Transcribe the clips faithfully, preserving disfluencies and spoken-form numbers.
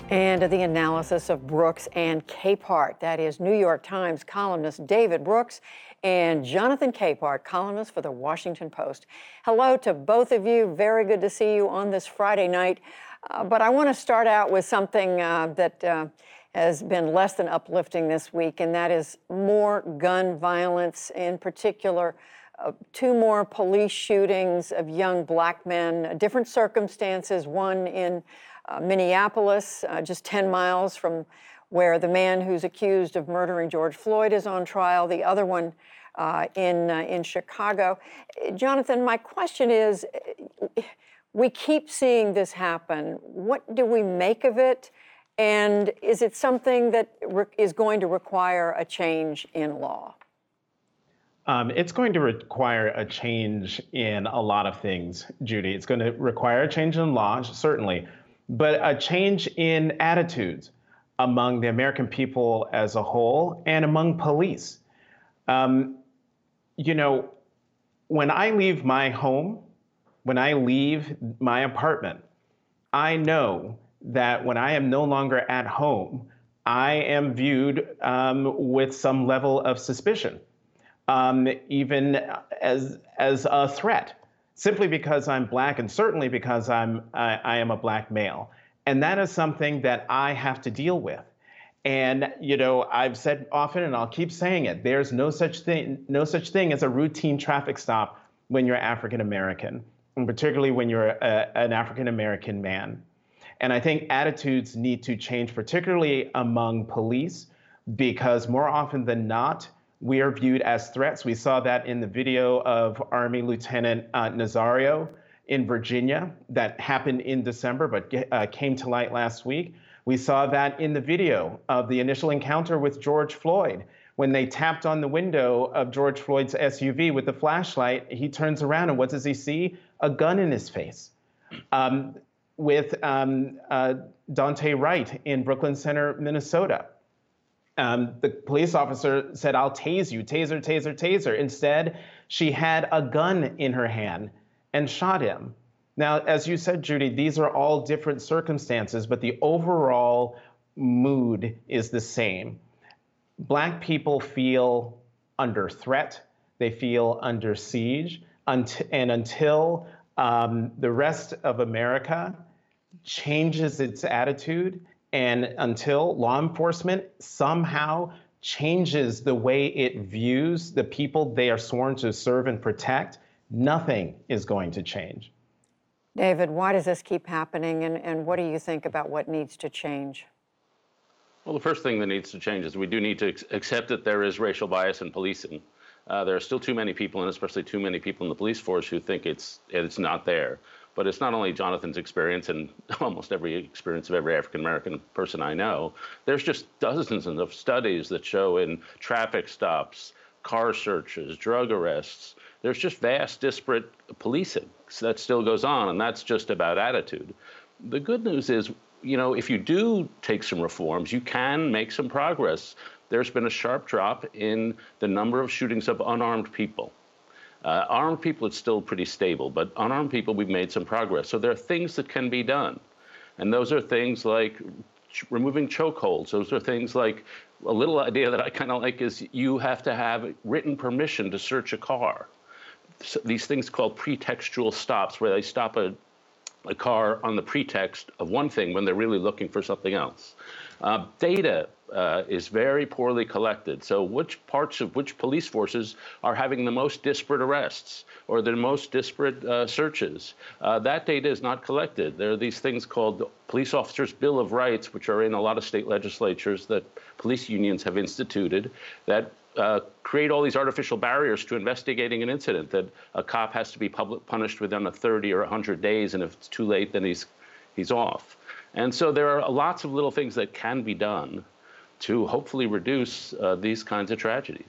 And the analysis of Brooks and Capehart. That is New York Times columnist David Brooks and Jonathan Capehart, columnist for the Washington Post. Hello to both of you. Very good to see you on this Friday night. Uh, but I want to start out with something uh, that uh, has been less than uplifting this week, and that is more gun violence, in particular, uh, two more police shootings of young black men, uh, different circumstances, one in Uh, Minneapolis, uh, just ten miles from where the man who's accused of murdering George Floyd is on trial, the other one uh, in, uh, in Chicago. Jonathan, my question is, we keep seeing this happen. What do we make of it? And is it something that re- is going to require a change in law? Um, it's going to require a change in a lot of things, Judy. It's going to require a change in law, certainly, but a change in attitudes among the American people as a whole and among police. Um, you know, when I leave my home, when I leave my apartment, I know that when I am no longer at home, I am viewed um, with some level of suspicion, um, even as, as a threat. Simply because I'm black, and certainly because I'm I, I am a black male, and that is something that I have to deal with. And you know, I've said often, and I'll keep saying it: there's no such thing no such thing as a routine traffic stop when you're African American, and particularly when you're a, an African American man. And I think attitudes need to change, particularly among police, because more often than not, we are viewed as threats. We saw that in the video of Army Lieutenant uh, Nazario in Virginia that happened in December, but uh, came to light last week. We saw that in the video of the initial encounter with George Floyd. When they tapped on the window of George Floyd's S U V with the flashlight, he turns around and what does he see? A gun in his face. Um, with um, uh, Dante Wright in Brooklyn Center, Minnesota. Um, the police officer said, "I'll tase you, taser, taser, taser." Instead, she had a gun in her hand and shot him. Now, as you said, Judy, these are all different circumstances, but the overall mood is the same. Black people feel under threat. They feel under siege. Unt- and until um, the rest of America changes its attitude, and until law enforcement somehow changes the way it views the people they are sworn to serve and protect, nothing is going to change. David, why does this keep happening, and, and what do you think about what needs to change? Well, the first thing that needs to change is we do need to accept that there is racial bias in policing. Uh, there are still too many people, and especially too many people in the police force, who think it's it's not there. But it's not only Jonathan's experience and almost every experience of every African-American person I know. There's just dozens of studies that show in traffic stops, car searches, drug arrests, there's just vast disparate policing that still goes on, and that's just about attitude. The good news is, you know, if you do take some reforms, you can make some progress. There's been a sharp drop in the number of shootings of unarmed people. Uh, armed people, it's still pretty stable, but unarmed people, we've made some progress. So there are things that can be done. And those are things like ch- removing chokeholds. Those are things like, a little idea that I kind of like is you have to have written permission to search a car. So these things called pretextual stops, where they stop a, a car on the pretext of one thing when they're really looking for something else. Uh, data uh, is very poorly collected. So which parts of which police forces are having the most disparate arrests or the most disparate uh, searches? Uh, that data is not collected. There are these things called Police Officers' Bill of Rights, which are in a lot of state legislatures that police unions have instituted, that uh, create all these artificial barriers to investigating an incident, that a cop has to be public punished within a thirty or one hundred days, and if it's too late, then he's he's off. And so there are lots of little things that can be done to hopefully reduce uh, these kinds of tragedies.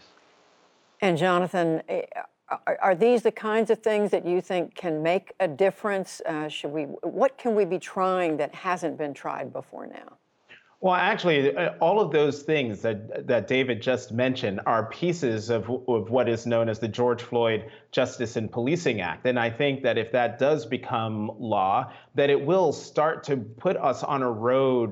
And Jonathan, are, are these the kinds of things that you think can make a difference? Uh, should we? What can we be trying that hasn't been tried before now? Well, actually, all of those things that that David just mentioned are pieces of, of what is known as the George Floyd Justice and Policing Act. And I think that if that does become law, that it will start to put us on a road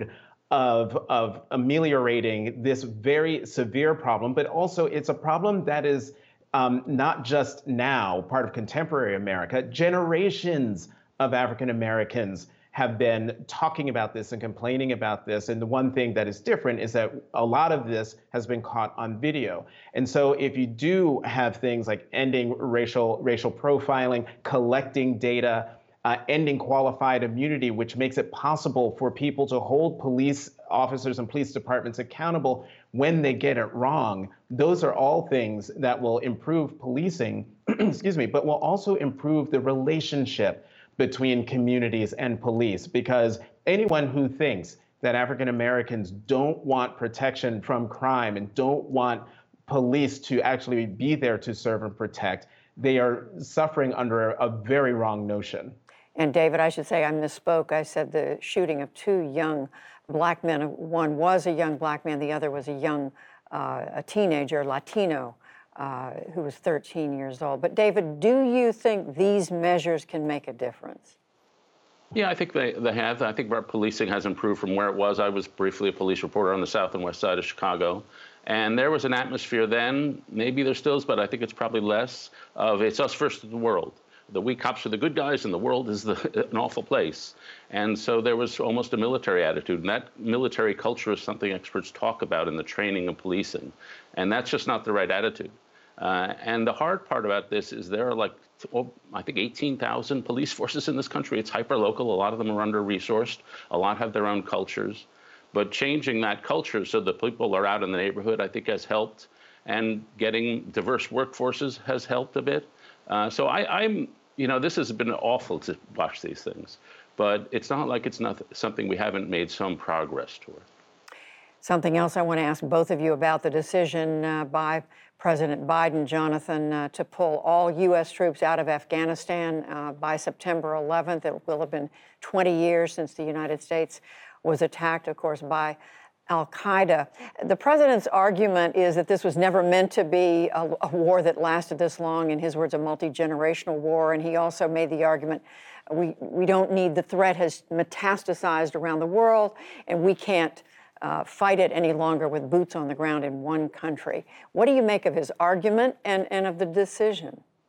of, of ameliorating this very severe problem, but also it's a problem that is um, not just now part of contemporary America. Generations of African Americans have been talking about this and complaining about this. And the one thing that is different is that a lot of this has been caught on video. And so if you do have things like ending racial, racial profiling, collecting data, uh, ending qualified immunity, which makes it possible for people to hold police officers and police departments accountable when they get it wrong, those are all things that will improve policing, excuse me, but will also improve the relationship between communities and police, because anyone who thinks that African Americans don't want protection from crime and don't want police to actually be there to serve and protect, they are suffering under a very wrong notion. And David, I should say I misspoke. I said the shooting of two young black men. One was a young black man, the other was a young, uh, a teenager, Latino, Uh, who was thirteen years old. But David, do you think these measures can make a difference? Yeah, I think they, they have. I think our policing has improved from where it was. I was briefly a police reporter on the south and west side of Chicago. And there was an atmosphere then, maybe there still is, but I think it's probably less, of it's us versus the world. The we cops are the good guys and the world is the, an awful place. And so there was almost a military attitude. And that military culture is something experts talk about in the training of policing. And that's just not the right attitude. Uh, and the hard part about this is there are like, oh, I think eighteen thousand police forces in this country. It's hyper-local. A lot of them are under-resourced. A lot have their own cultures. But changing that culture so that people are out in the neighborhood, I think, has helped. And getting diverse workforces has helped a bit. Uh, so I, I'm, you know, this has been awful to watch these things. But it's not like it's not something we haven't made some progress toward. Something else I want to ask both of you about, the decision uh, by President Biden, Jonathan, uh, to pull all U S troops out of Afghanistan uh, by September eleventh. It will have been twenty years since the United States was attacked, of course, by Al-Qaeda. The president's argument is that this was never meant to be a, a war that lasted this long, in his words, a multi-generational war. And he also made the argument, we, we don't need, the threat has metastasized around the world, and we can't Uh, fight it any longer with boots on the ground in one country. What do you make of his argument and, and of the decision?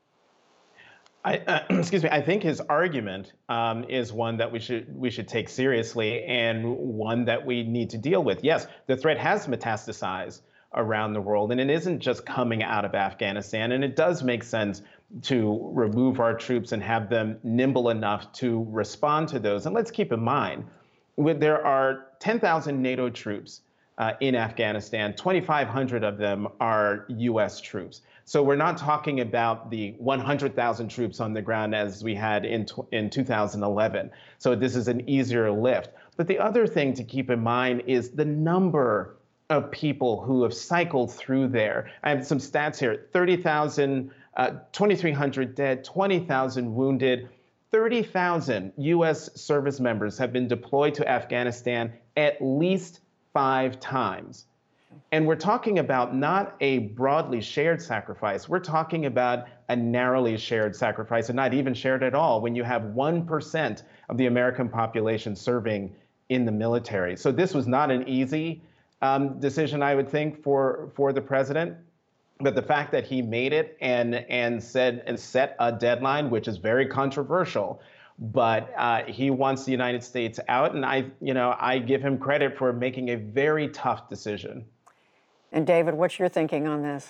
I, uh, excuse me. I think his argument um, is one that we should we should take seriously and one that we need to deal with. Yes, the threat has metastasized around the world, and it isn't just coming out of Afghanistan. And it does make sense to remove our troops and have them nimble enough to respond to those. And let's keep in mind, there are ten thousand NATO troops uh, in Afghanistan. twenty-five hundred of them are U S troops. So we're not talking about the one hundred thousand troops on the ground as we had in, in two thousand eleven. So this is an easier lift. But the other thing to keep in mind is the number of people who have cycled through there. I have some stats here: thirty thousand, uh, twenty-three hundred dead, twenty thousand wounded. thirty thousand U S service members have been deployed to Afghanistan at least five times. And we're talking about not a broadly shared sacrifice. We're talking about a narrowly shared sacrifice, and not even shared at all when you have one percent of the American population serving in the military. So this was not an easy um, decision, I would think, for, for the president. But the fact that he made it and and said and set a deadline, which is very controversial, but uh, he wants the United States out, and I, you know, I give him credit for making a very tough decision. And David, what's your thinking on this?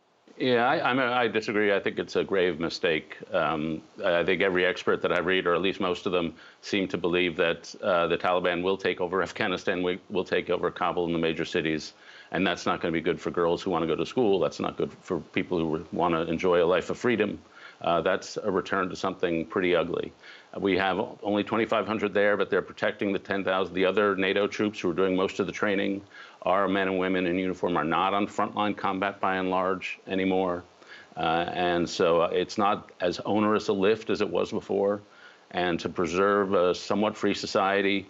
Yeah, I, I'm a, I disagree. I think it's a grave mistake. Um, I think every expert that I read, or at least most of them, seem to believe that uh, the Taliban will take over Afghanistan, we, will take over Kabul and the major cities. And that's not going to be good for girls who want to go to school. That's not good for people who want to enjoy a life of freedom. Uh, that's a return to something pretty ugly. We have only twenty-five hundred there, but they're protecting the ten thousand. The other NATO troops who are doing most of the training, our men and women in uniform, are not on frontline combat by and large anymore. Uh, and so it's not as onerous a lift as it was before. And to preserve a somewhat free society,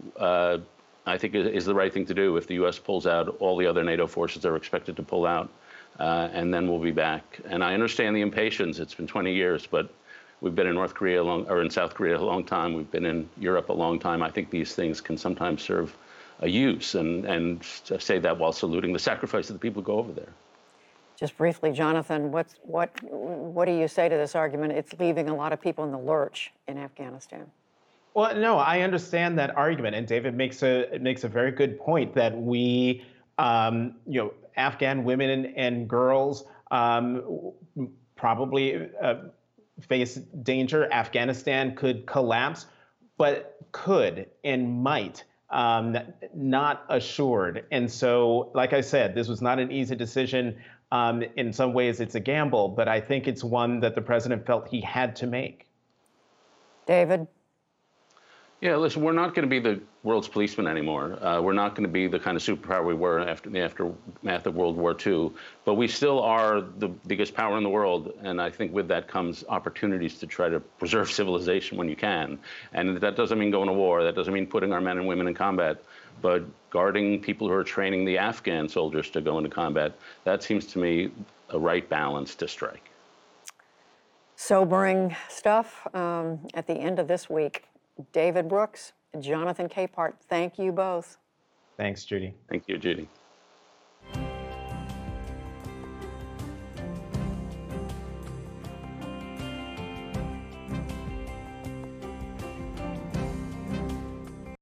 uh, I think is the right thing to do. If the U S pulls out, all the other NATO forces are expected to pull out, uh, and then we'll be back. And I understand the impatience. It's been twenty years, but we've been in North Korea, a long, or in South Korea a long time. We've been in Europe a long time. I think these things can sometimes serve a use, and, and say that while saluting the sacrifice of the people who go over there. Just briefly, Jonathan, what's, what, what do you say to this argument? It's leaving a lot of people in the lurch in Afghanistan. Well, no, I understand that argument, and David makes a makes a very good point that we, um, you know, Afghan women and, and girls um, probably uh, face danger. Afghanistan could collapse, but could and might, um, not assured. And so, like I said, this was not an easy decision. Um, in some ways, it's a gamble, but I think it's one that the president felt he had to make. David? Yeah, listen, we're not going to be the world's policeman anymore. Uh, we're not going to be the kind of superpower we were after the aftermath of World War Two. But we still are the biggest power in the world. And I think with that comes opportunities to try to preserve civilization when you can. And that doesn't mean going to war. That doesn't mean putting our men and women in combat. But guarding people who are training the Afghan soldiers to go into combat, that seems to me a right balance to strike. Sobering stuff um, at the end of this week. David Brooks, Jonathan Capehart, thank you both. Thanks, Judy. Thank you, Judy.